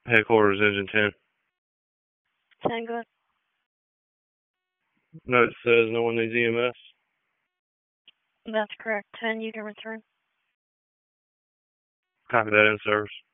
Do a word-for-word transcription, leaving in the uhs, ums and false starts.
Headquarters, engine ten. ten, good. Note says no one needs E M S. That's correct. ten, you can return. Copy that, in service.